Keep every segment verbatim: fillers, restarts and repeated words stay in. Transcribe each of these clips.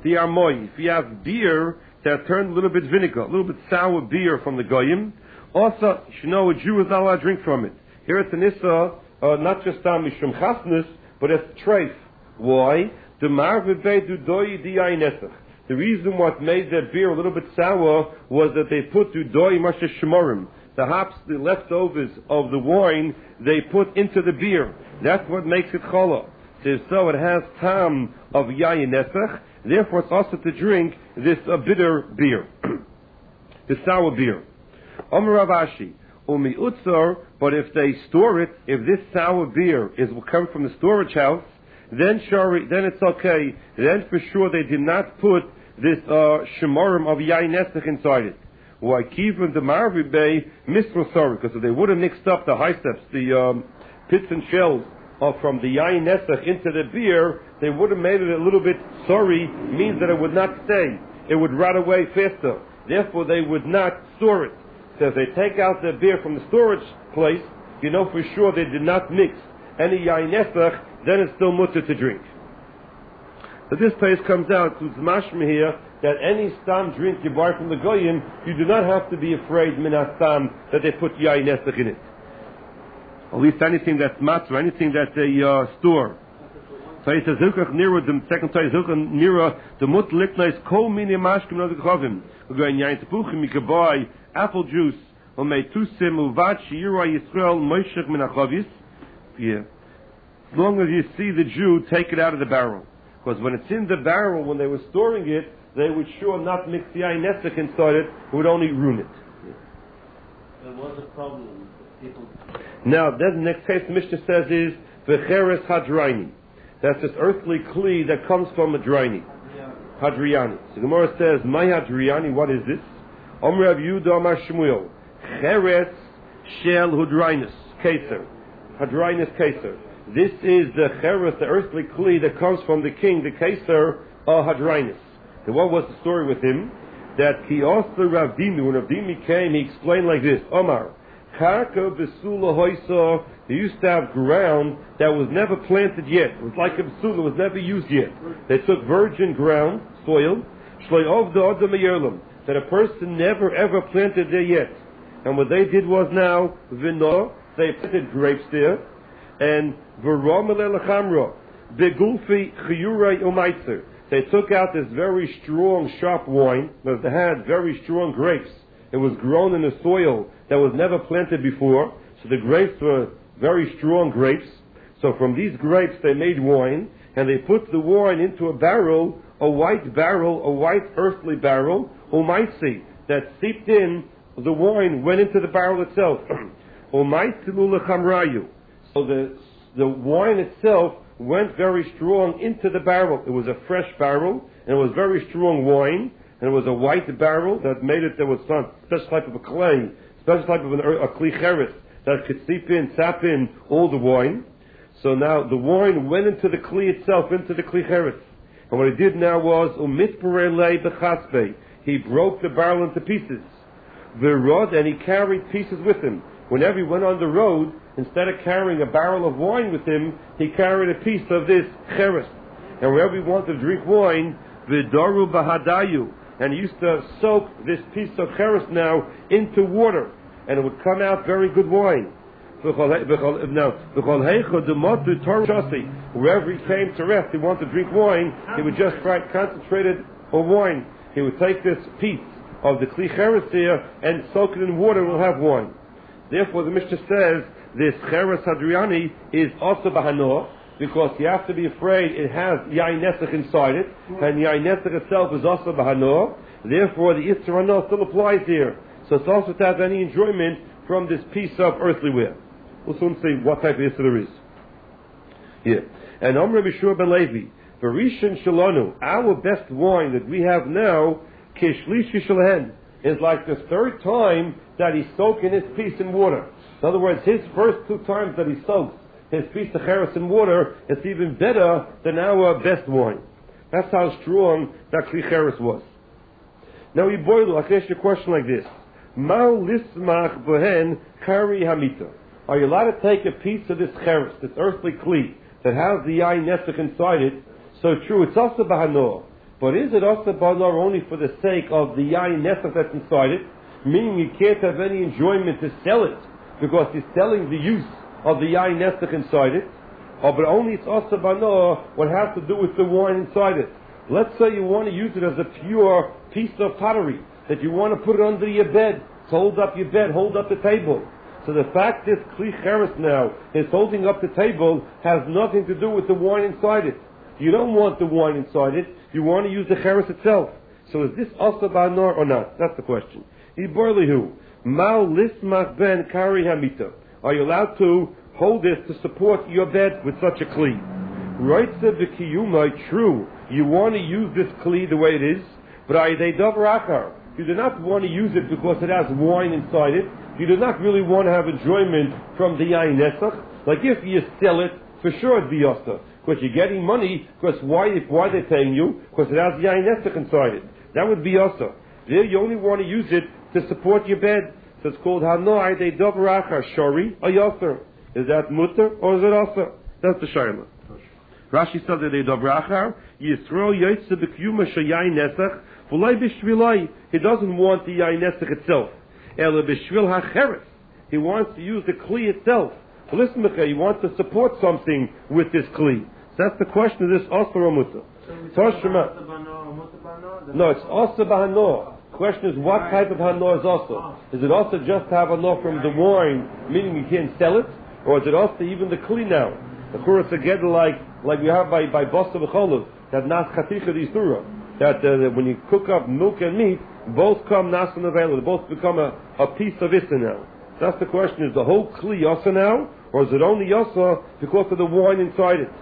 the armoy. If you have beer that turned a little bit vinegar, a little bit sour beer from the goyim, also you should know a Jew is not allowed to drink from it. Here it's an issa, uh, not just on mishum chasnus, but it's treif. Why? The marve du doi di nesach. The reason what made that beer a little bit sour was that they put du doi masha shemorim. The hops, the leftovers of the wine, they put into the beer. That's what makes it challah. So it has tam of yayin nesach. Therefore, it's also to drink this uh, bitter beer, the sour beer. Omer Rav Ashi, umi utzor. But if they store it, if this sour beer is will come from the storage house, then shari, then it's okay. Then for sure they did not put this uh, shemorim of yayin nesach inside it. Why kivin the marvi bay misrosor? Because if they would have mixed up the hiceps, the um, pits and shells of from the yayin nesach into the beer, they would have made it a little bit sorry. Means that it would not stay; it would rot away faster. Therefore, they would not store it. So if they take out the beer from the storage place, you know for sure they did not mix any yayin nesach. Then it's still mutter to drink. But this place comes out to mashma here that any stam drink you buy from the goyim, you do not have to be afraid minas stam that they put yayin nesach in it. At least anything that's matzah, anything that they uh, store. So he says, "Hilchach nira." The second time, "Hilchach nira." The mut liknais kol mini mashkim no dechavim. We go in yayin tepuchim. You can buy apple juice or meitusim uvad shira Yisrael moishech min achavis. Yeah. As long as you see the Jew take it out of the barrel, because when it's in the barrel, when they were storing it, they would sure not mix the yayin nesach inside it; it would only ruin it. There was a problem. People. Now, then the next case the Mishnah says is v'cheres hadraini. That's this earthly kli that comes from a draini. Yeah. Hadriani. So the Gemara says, my hadriani, what is this? Omer Rav Yehuda Amar Shmuel. Cheres shel hudrainus. Keser. Hadrinus Keser. This is the cheres, the earthly kli that comes from the king, the Keser of Hadrinus. And what was the story with him? That he asked Rav Dimi, when Rav Dimi came, he explained like this, Omar, Karka besula hoisa. They used to have ground that was never planted yet. It was like a besula, was never used yet. They took virgin ground, soil, that a person never ever planted there yet. And what they did was now, vino, they planted grapes there, and v'romelel chamra, begulfi chiyurei umaitzer. They took out this very strong, sharp wine, but they had very strong grapes. It was grown in the soil that was never planted before, so the grapes were very strong grapes. So from these grapes they made wine, and they put the wine into a barrel, a white barrel, a white earthly barrel, umaitzi, that seeped in, the wine went into the barrel itself. So the, the wine itself went very strong into the barrel. It was a fresh barrel, and it was very strong wine, and it was a white barrel that made it, there was some special type of a clay, special type of an, a kli cheres that could seep in, sap in all the wine. So now the wine went into the kli itself, into the kli cheres. And what he did now was, umitperele bechaspe. He broke the barrel into pieces. Virod, and he carried pieces with him. Whenever he went on the road, instead of carrying a barrel of wine with him, he carried a piece of this cheres. And wherever he wanted to drink wine, vidaru bahadayu, and he used to soak this piece of cheres now into water, and it would come out very good wine. Now, wherever he came to rest, he wanted to drink wine, he would just try concentrated on wine. He would take this piece of the kli cheres here and soak it in water, and we'll have wine. Therefore, the Mishnah says this cheres hadriani is also bahanoah, because you have to be afraid it has yayin nesach inside it, and yayin nesach itself is also bahanoah. Therefore, the Isser Hanoah still applies here. So it's also to have any enjoyment from this piece of earthly ware. We'll soon see what type of Isser there is. Yeah. And Omer Bishur ben Levi, Verishan Shalonu, our best wine that we have now, Kishlishi Shalhen, is like the third time that he's soaking his piece in water. In other words, his first two times that he soaks his piece of cheres in water, it's even better than our best wine. That's how strong that kli cheres was. Now we boil, I can ask you a question like this. Mal lismach behen kari hamita. Are you allowed to take a piece of this cheres, this earthly kli, that has the yayin nesach inside it? So true, it's also bahanoah. But is it also banor only for the sake of the yain nesach that's inside it? Meaning you can't have any enjoyment to sell it because he's selling the use of the yain nesach inside it. Oh, but only it's also banor what has to do with the wine inside it. Let's say you want to use it as a pure piece of pottery, that you want to put it under your bed, to hold up your bed, hold up the table. So the fact this kli cheres now is holding up the table has nothing to do with the wine inside it. You don't want the wine inside it, you want to use the cheres itself. So is this also banor or not? That's the question. Iborlihu, mal lismach ben kari hamita. Are you allowed to hold this to support your bed with such a kli? Roitze b'kiyumai, true, you want to use this kli the way it is, but are they davar achar? You do not want to use it because it has wine inside it. You do not really want to have enjoyment from the yain nesach. Like if you sell it, for sure it'd be yasta, because you're getting money. Because why? Why they're paying you? Because it has yain nesach inside it. That would be yasta. There, you only want to use it to support your bed. So it's called hanoi de davar achar shori or yasta. Is that mutter or is it yasta? That's the shayla. Rashi said that they davar achar yisro yotze b'kiyuma shayain nesach. He doesn't want the yain nesach itself. He wants to use the kli itself. Listen, he wants to support something with this kli. So that's the question of this Asr or Mutter. No, it's Asr b'hanor. The question is, what type of hanor is Asr? Is it also just to have hanor from the wine, meaning you can't sell it? Or is it also even the kli now? The churah together like like we have by by Basa v'cholov, that nas chaticha d'isura. That uh, when you cook up milk and meat, both come nasan available. They both become a, a piece of issa now. That's the question: is the whole kli yasa now, or is it only yasa because of the wine inside it?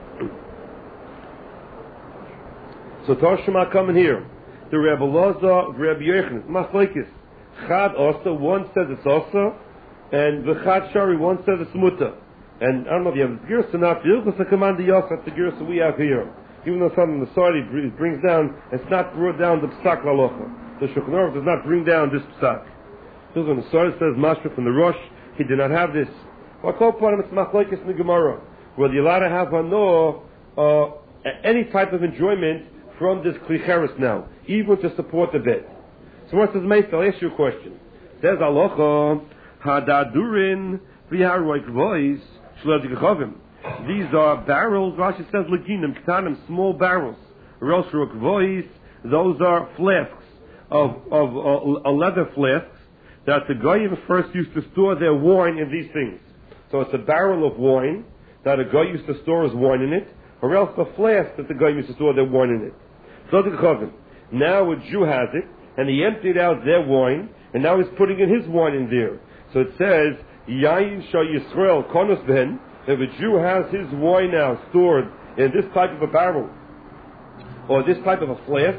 So Toshima coming here. The Rebbe Loza, Rebbe Yochanan, Machlekes. Chad Osa, one says it's Osa, and the Chad Shari, one says it's Muta. And I don't know if you have the Girsa not, the Ilchus command the Yasa, that's the Girsa we have here. Even though something the Sadi brings down, it's not brought down the Psak Lalocha. The Shulchan Aruch does not bring down this Psak. This when the Sadi says Mashra from the Rosh, he did not have this. Well, I call upon him, it's Machlekes in the Gemara. Whether you're allowed to have Hano, uh, any type of enjoyment from this Kli Cheres now, even to support the bed. So what says Meisel? I'll ask you a question. Says Alocha, Hadadurin, Viharoik Voice, Shledigachovim. These are barrels, Rashi says, Leginim, Ktanim, small barrels. Roshruk Voice, those are flasks, of, of uh, leather flasks, that the Goyim first used to store their wine in these things. So it's a barrel of wine, that a guy used to store his wine in it, or else a flask that the guy used to store their wine in it. Now a Jew has it, and he emptied out their wine, and now he's putting in his wine in there. So it says, Yain Shah Yisrael Konos Ben, if a Jew has his wine now stored in this type of a barrel, or this type of a flask,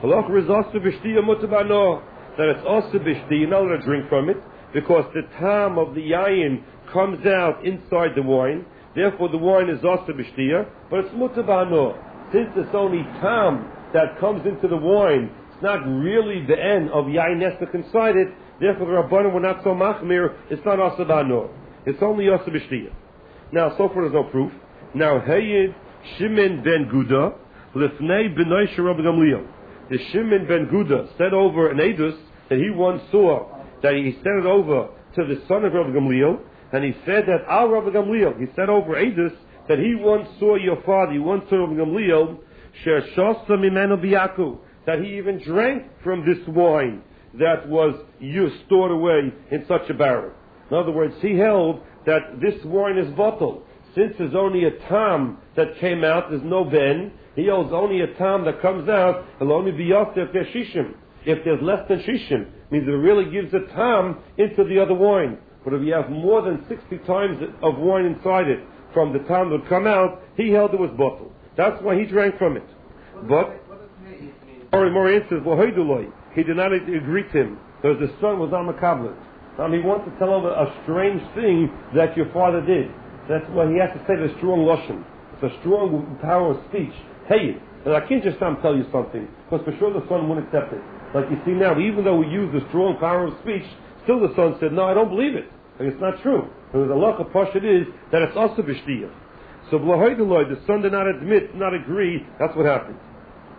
that it's also bishti, you're not allowed to drink from it, because the time of the yayin comes out inside the wine, therefore the wine is also bishtiya, but it's mutabano. Since it's only tam that comes into the wine, it's not really the end of yayin nesach inside it, therefore the Rabbanim were not so machmir, it's not also bano. It's only also bishtiya. Now, so far there's no proof. Now, Hayid Shimon ben Guda, Lefnei B'nai Rabbi Gamliel. The Shimon ben Guda said over an edus that he once saw, that he sent it over to the son of Rabbi Gamliel, and he said that Al Rabbi Gamliel, he said over edus that he once saw your father, he once saw Rabbi Gamliel, Sher Shosa Mimenu Biyaku, that he even drank from this wine that was used, stored away in such a barrel. In other words, he held that this wine is bottled. Since there's only a tam that came out, there's no ben, he holds only a tam that comes out, it'll only be after if there's shishim. If there's less than shishim, means it really gives a tam into the other wine. But if you have more than sixty times of wine inside it, from the tam that would come out, he held it was bottled. That's why he drank from it. But, or more answers, well, he did not agree to him, because the son was on the kabbalah. Um, he wants to tell over a strange thing that your father did. That's why he has to say the strong lashon. It's a strong power of speech. Hey, and I can't just um, tell you something, because for sure the son won't accept it. Like you see now, even though we use the strong power of speech, still the son said, no, I don't believe it. Like, it's not true. And the halacha pashut is that it's also b'shtiyah. So b'lahoydaloi, the son did not admit, not agree, that's what happened.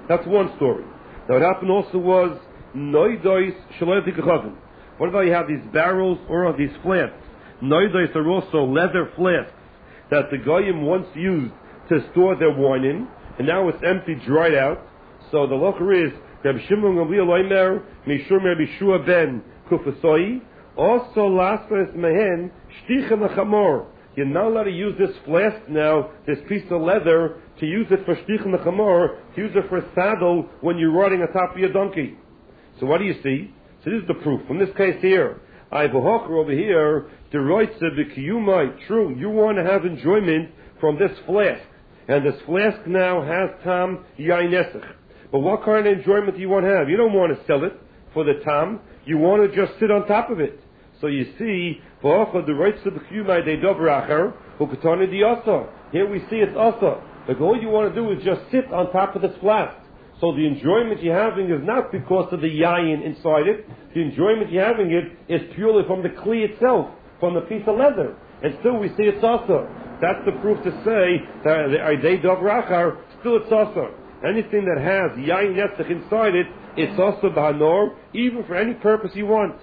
That's one story. Now what happened also was, noidois shaloyati kachavim. What about you have these barrels or these flasks? Noidois are also leather flasks that the goyim once used to store their wine in, and now it's empty, dried out. So the locher is, Rabbi Shimon Gamliel Omer, Mishur Rabbi Shua ben Kufasoi, also lasas mehen shtichem lechamor. You're not allowed to use this flask now, this piece of leather, to use it for shtichem lechamor, to use it for a saddle when you're riding on top of your donkey. So what do you see? So this is the proof. In this case here, I have a hawker over here, deroitze b'kiyumai. True, you want to have enjoyment from this flask, and this flask now has tam yain nesach. But what kind of enjoyment do you want to have? You don't want to sell it for the tam. You want to just sit on top of it. So you see, here we see it's also. Like all you want to do is just sit on top of this flask. So the enjoyment you're having is not because of the yayin inside it. The enjoyment you're having it is purely from the kli itself, from the piece of leather. And still we see it's also. That's the proof to say that the Aidei Dov Rachar, still it's also. Anything that has yayin netzach inside it, it's also b'hanor, even for any purpose you want.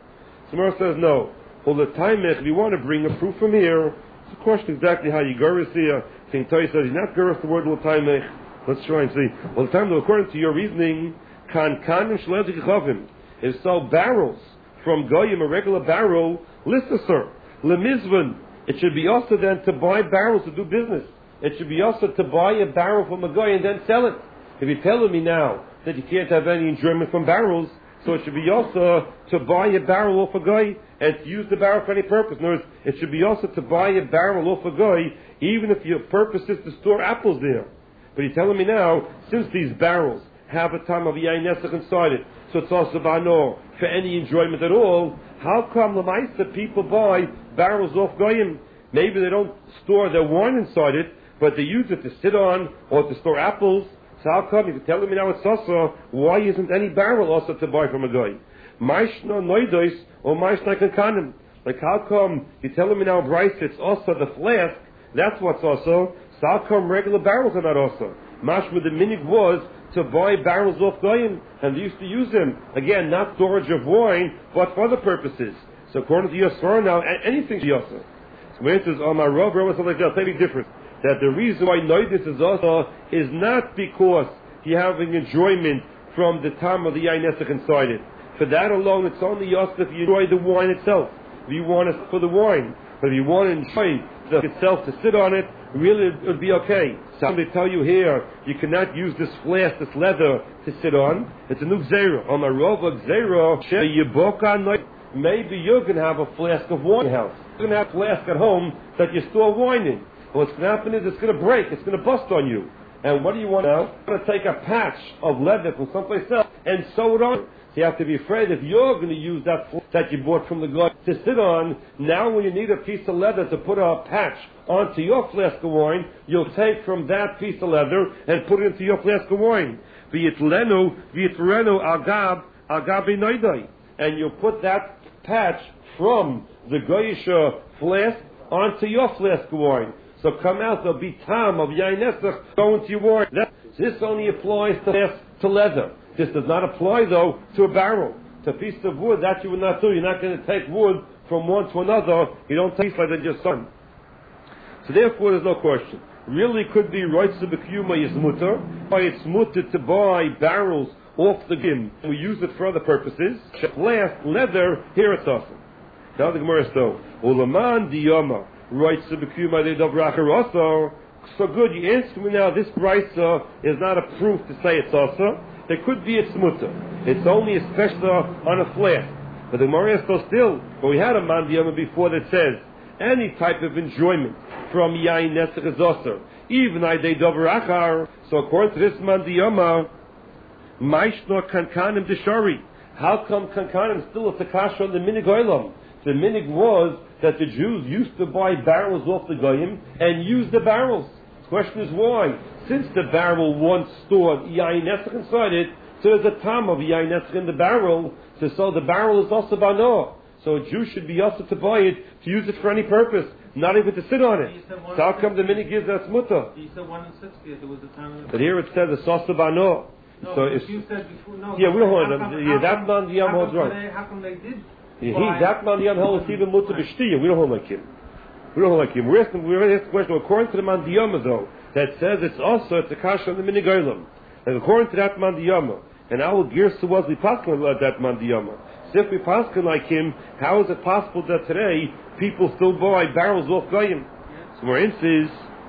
Samar says no. Well, the taimech, if you want to bring a proof from here, it's a question exactly how you goris here. I think Toy says he's not goris the word l'taimech. Let's try and see. Well, the time, according to your reasoning, kan kanim shlezik chavim. If so, barrels from goyim, a regular barrel, lister lemizvan. It should be also then to buy barrels to do business. It should be also to buy a barrel from a guy and then sell it. If you're telling me now that you can't have any enjoyment from barrels, so it should be also to buy a barrel off a guy and to use the barrel for any purpose. In other words, it should be also to buy a barrel off a guy, even if your purpose is to store apples there. But you're telling me now, since these barrels have a time of yain nesach inside it, so it's also b'hanor for any enjoyment at all, how come the Lamaisa people buy barrels off goyim? Maybe they don't store their wine inside it, but they use it to sit on or to store apples. So how come, if you're telling me now it's also, why isn't any barrel also to buy from a guy? Maishna noidos or maishna kankanim. Like how come, you're telling me now, Bryce, it's also the flask, that's what's also, so how come regular barrels are not also? Mashma the minig was to buy barrels off goyim, and they used to use them. Again, not storage of wine, but for other purposes. So according to your Yosar now, anything's Yosar. So when it says, oh my Rav, Rav, something like that, maybe different. That the reason why noidus is also is not because you're having enjoyment from the time of the yain nesach inside it. For that alone, it's only Yosef if you enjoy the wine itself. If you want it for the wine. But if you want to enjoy the itself to sit on it, really it would be okay. So they tell you here, you cannot use this flask, this leather, to sit on. It's a new gzera. On my rova gzera, maybe you're going to have a flask of wine in your house. You're going to have a flask at home that you store wine in. What's going to happen is it's going to break. It's going to bust on you. And what do you want now? You're going to take a patch of leather from someplace else and sew it on. So you have to be afraid if you're going to use that that you bought from the guy to sit on, now when you need a piece of leather to put a patch onto your flask of wine, you'll take from that piece of leather and put it into your flask of wine. V'yitlenu, v'yitrenu agab, agabi noidai. And you'll put that patch from the goyisha flask onto your flask of wine. So come out, there'll be tam of yain nesach going to your wine. That, this only applies to, to leather. This does not apply, though, to a barrel. To a piece of wood, that you would not do. You're not going to take wood from one to another. You don't take it and just son. So therefore, there's no question. Really could be right to b'kiyuma is mutter. Why it's mutter to buy barrels off the gim. We use it for other purposes. Last, leather, here it's awesome. Now the Gemara says, though, ulaman diyama. Right, so so good, you answer me now, this brisa is not a proof to say it's also. There could be a smutter. It's only a special on a flask. But the Gemara is still, but we had a mandiyama before that says, any type of enjoyment from yain nesach is also. Even Aidei Dov Rachar, so according to this mandiyama, maishno kankanim deshari. How come kankanim still a takasha on the minig olam? The minig was that the Jews used to buy barrels off the goyim and use the barrels. The question is why? Since the barrel once stored yain nesach inside it, so there's a tam of yain nesach in the barrel, so, so the barrel is also bano. So a Jew should be also to buy it, to use it for any purpose, not even to sit on it. So how come the minig gives that mutter? You said one and sixty, there was a time. But here it says it's also bano. No, so but it's, you said before, no. yeah, we don't hold how it. come- Yeah, how that come- man the Yom how holds come right. they- How come they did? He, Why? that man the Yom holds even mutter b'shtiya. We don't hold like him. We don't hold like him. We're asking, we're asking the question, according to the man the Yom though, that says it's also, it's a kasha on the minigoylam. And according to that man the Yom, and our Girsa was we paskin like that man the Yom. So if we paskin like him, how is it possible that today people still buy barrels off goyim? So for instance,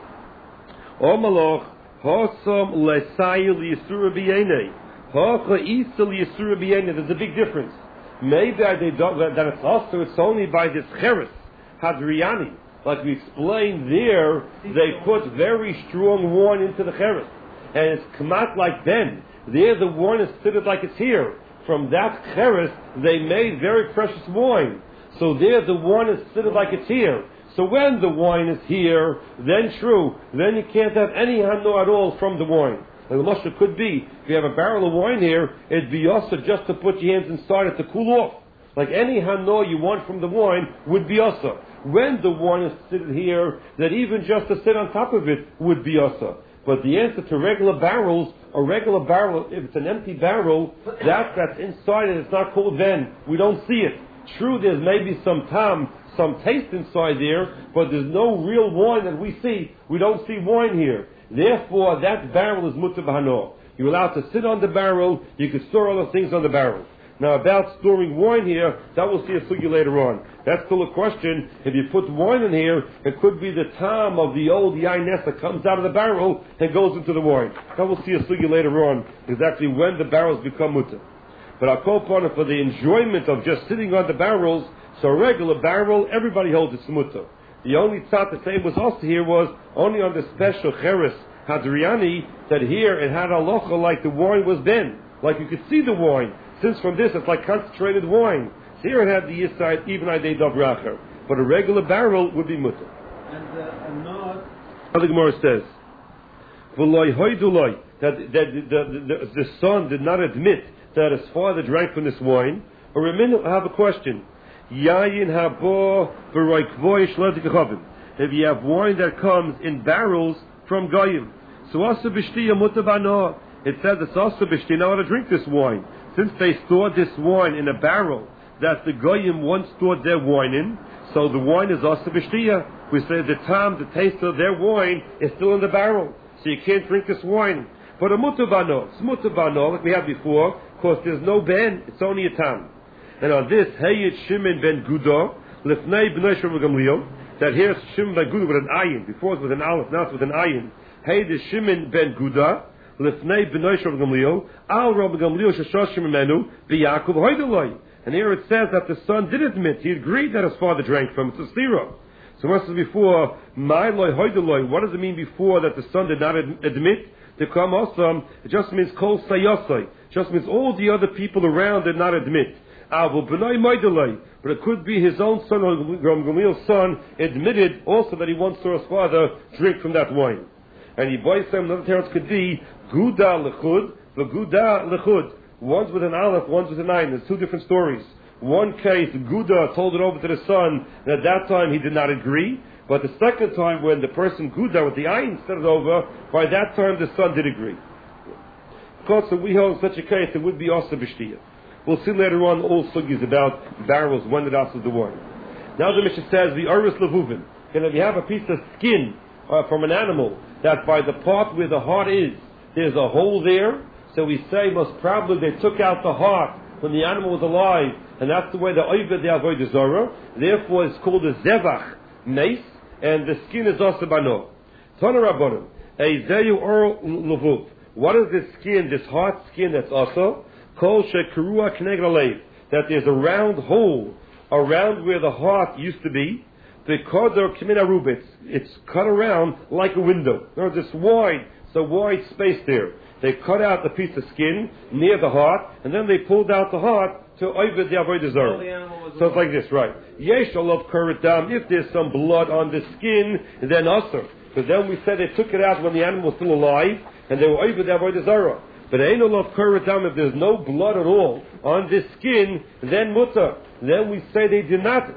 O Malach, Hosam Lesayil Yisura B'Yenei, Hacha Isel Yisura B'Yenei. There's a big difference. Maybe they don't, that it's also, it's only by this Cheres, Hadriani. Like we explained there, they put very strong wine into the Cheres. And it's Kamat like them. There the wine is fitted like it's here. From that Cheres, they made very precious wine. So there the wine is fitted like it's here. So when the wine is here, then true, then you can't have any hano at all from the wine. And the mushroom could be, if you have a barrel of wine here, it'd be also just to put your hands inside it to cool off. Like any hano you want from the wine would be also. When the wine is sitting here, that even just to sit on top of it would be also. But the answer to regular barrels, a regular barrel, if it's an empty barrel, that that's inside it, it's not called then. We don't see it. True, there's maybe some tam, some taste inside there, but there's no real wine that we see. We don't see wine here. Therefore, that barrel is mutter b'hano. You're allowed to sit on the barrel. You can store other things on the barrel. Now, about storing wine here, that we'll see a sugi later on. That's still a question. If you put wine in here, it could be the time of the old yain nest that comes out of the barrel and goes into the wine. That we'll see a sugi later on, exactly when the barrels become mutter. But I'll call upon it for the enjoyment of just sitting on the barrels. So a regular barrel, everybody holds its mutter. The only tzat the same was also here was only on the special cheres hadriani that here it had halacha like the wine was then, like you could see the wine. Since from this it's like concentrated wine. So here it had the inside even idei davracher, but a regular barrel would be mutter. And uh, and not. The Gemara says, "V'loy hoyduloi," that that the, the, the, the son did not admit that his father drank from this wine. Or a minute, I have a question. Yayin habo v'roikvoy shletikachavim. If you have wine that comes in barrels from goyim, so also b'shtiya mutter b'anoah. It says it's also b'shtiya now to drink this wine. Since they stored this wine in a barrel that the goyim once stored their wine in, so the wine is also b'shtiya. We say the time, the taste of their wine is still in the barrel, so you can't drink this wine. But a mutter b'anoah, it's mutter b'anoah like we had before, because there's no ben, it's only a tam. And on this, Hayit Shimon ben Gudo, Lefnei B'nai Shimon Gamliel, that here's Shimon ben Gudo with an ayin. Before it was with an aleph, now it's with an ayin. Hayit Shimon ben Guda, Lefnei B'nai Shimon Gamliel, Al Rabbi Gamliel Shashosh Shimonu, B'Yakov Hoydoloi. And here it says that the son did admit, he agreed that his father drank from it. It's a stira. So what's it before? My loy Hoydoloi. What does it mean before that the son did not ad- admit? To come also, it just means kol sayosai. It just means all the other people around did not admit. But it could be his own son, or Gamliel's son, admitted also that he once saw his father drink from that wine. And he boys them, another terms could be Guda lechud, the Guda lechud. One's with an aleph, one's with an ayin. There's two different stories. One case, Guda told it over to the son, and at that time he did not agree. But the second time, when the person Guda with the ayin said it over, by that time the son did agree. Of course, if we hold such a case, it would be also b'shtiyah. We'll see later on all sugis about barrels, when it also the wine. Now the Mishnah says, the Uris Levuvin. And if you have a piece of skin uh, from an animal, that by the part where the heart is, there's a hole there, so we say most probably they took out the heart when the animal was alive, and that's the way the Oived the Avodah Zarah. Therefore it's called a Zevach, mace, and the skin is also bano. Tana Rabbanim, a Zeyu Or Levuv. What is this skin, this heart skin that's also? Kol shekarua kneged alev, that there's a round hole around where the heart used to be. The kodor k'min arubitz, it's cut around like a window. There's this wide, so wide space there. They cut out the piece of skin near the heart, and then they pulled out the heart to oived the avodah zarah. So it's like this, right? Yesh alav kurat dam. If there's some blood on the skin, then usher. But then we said they took it out when the animal was still alive, and they were oived the avodah zarah. But ain't no kuradam, if there's no blood at all on this skin, then mutter. Then we say they did not